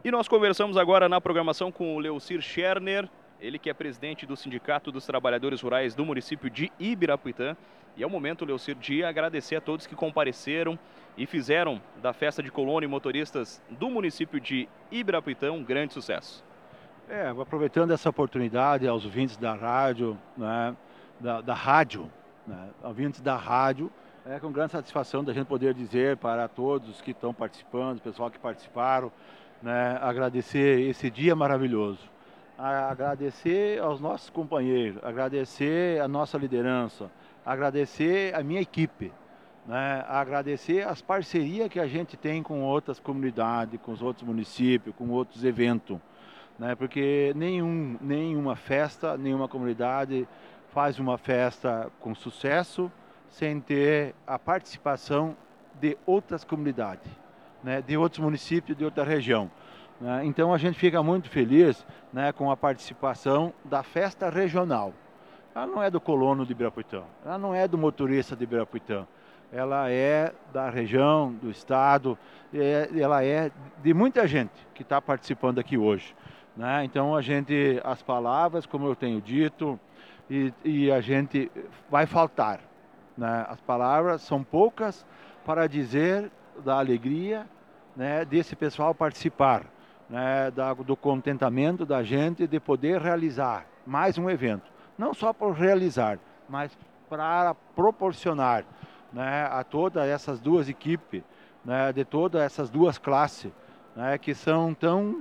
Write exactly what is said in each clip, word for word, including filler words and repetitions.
E nós conversamos agora na programação com o Leocir Scherner, ele que é presidente do Sindicato dos Trabalhadores Rurais do município de Ibirapuitã. E é o momento, Leocir, de agradecer a todos que compareceram e fizeram da festa de colono e motoristas do município de Ibirapuitã um grande sucesso. É, aproveitando essa oportunidade aos ouvintes da rádio, né, da, da rádio, né, ouvintes da rádio, é com grande satisfação da gente poder dizer para todos que estão participando, o pessoal que participaram, né, agradecer esse dia maravilhoso. Agradecer aos nossos companheiros, agradecer a nossa liderança, agradecer a minha equipe, né, agradecer as parcerias que a gente tem com outras comunidades, com os outros municípios, com outros eventos. Né, porque nenhum, nenhuma festa, nenhuma comunidade faz uma festa com sucesso sem ter a participação de outras comunidades, né, de outros municípios, de outra região. Né. Então a gente fica muito feliz, né, com a participação da festa regional. Ela não é do colono de Ibirapuitã, ela não é do motorista de Ibirapuitã, ela é da região, do estado, é, ela é de muita gente que está participando aqui hoje. Né? Então a gente, as palavras, como eu tenho dito, e, e a gente vai faltar. Né? As palavras são poucas para dizer da alegria, né, desse pessoal participar, né, da, do contentamento da gente de poder realizar mais um evento. Não só por realizar, mas para proporcionar, né, a todas essas duas equipes, né, de todas essas duas classes, né, que são tão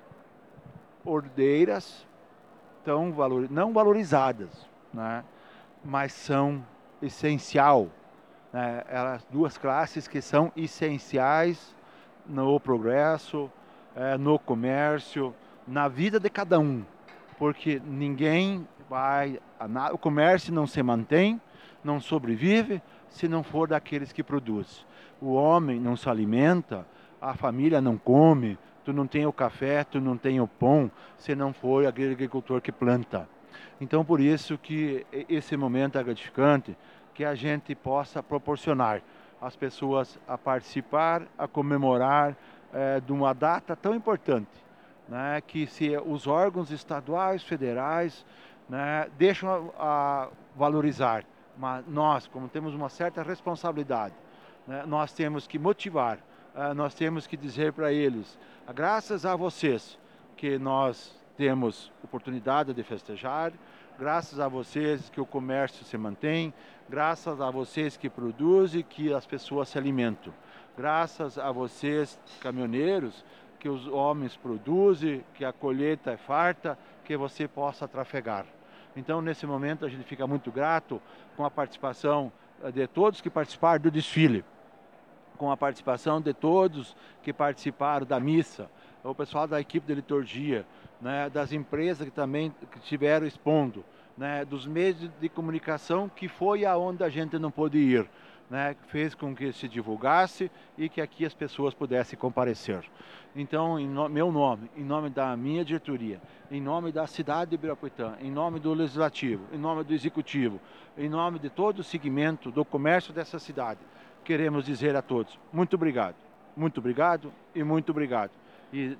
ordeiras, tão valor, não valorizadas, né, mas são essencial, né, elas duas classes que são essenciais no progresso, é, no comércio, na vida de cada um, porque ninguém vai, o comércio não se mantém, não sobrevive se não for daqueles que produzem. O homem não se alimenta, a família não come, tu não tem o café, tu não tem o pão, se não for aquele agricultor que planta. Então, por isso que esse momento é gratificante, que a gente possa proporcionar as pessoas a participar, a comemorar é, de uma data tão importante, né, que se os órgãos estaduais, federais, né, deixam a, a valorizar, mas nós, como temos uma certa responsabilidade, né, nós temos que motivar, uh, nós temos que dizer para eles, graças a vocês que nós temos oportunidade de festejar, graças a vocês que o comércio se mantém, graças a vocês que produzem, que as pessoas se alimentam, graças a vocês, caminhoneiros, que os homens produzem, que a colheita é farta, que você possa trafegar. Então, nesse momento, a gente fica muito grato com a participação de todos que participaram do desfile, com a participação de todos que participaram da missa, o pessoal da equipe de liturgia, né, das empresas que também estiveram expondo, né, dos meios de comunicação que foi aonde a gente não pôde ir, né, fez com que se divulgasse e que aqui as pessoas pudessem comparecer. Então, em no, meu nome, em nome da minha diretoria, em nome da cidade de Ibirapuitã, em nome do Legislativo, em nome do Executivo, em nome de todo o segmento do comércio dessa cidade, queremos dizer a todos, muito obrigado, muito obrigado e muito obrigado. E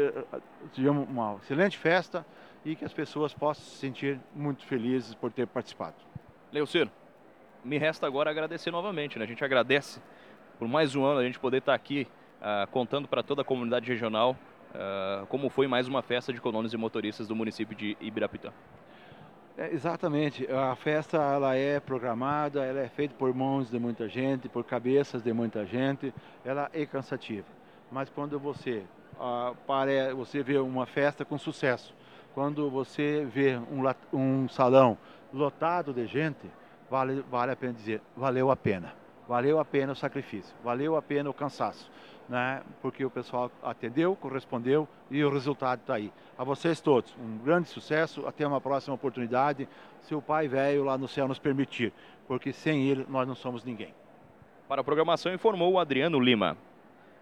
sejamos uma excelente festa e que as pessoas possam se sentir muito felizes por ter participado. Leocir, me resta agora agradecer novamente, né? A gente agradece por mais um ano a gente poder estar aqui uh, contando para toda a comunidade regional uh, como foi mais uma festa de colonos e motoristas do município de Ibirapuitã. É, exatamente, a festa ela é programada, ela é feita por mãos de muita gente, por cabeças de muita gente, ela é cansativa. Mas quando você, uh, pare... você vê uma festa com sucesso, quando você vê um, um salão lotado de gente, vale, vale a pena dizer, valeu a pena. Valeu a pena o sacrifício, valeu a pena o cansaço, né? Porque o pessoal atendeu, correspondeu e o resultado está aí. A vocês todos, um grande sucesso, até uma próxima oportunidade, se o Pai Velho lá no céu nos permitir, porque sem ele nós não somos ninguém. Para a programação informou o Adriano Lima.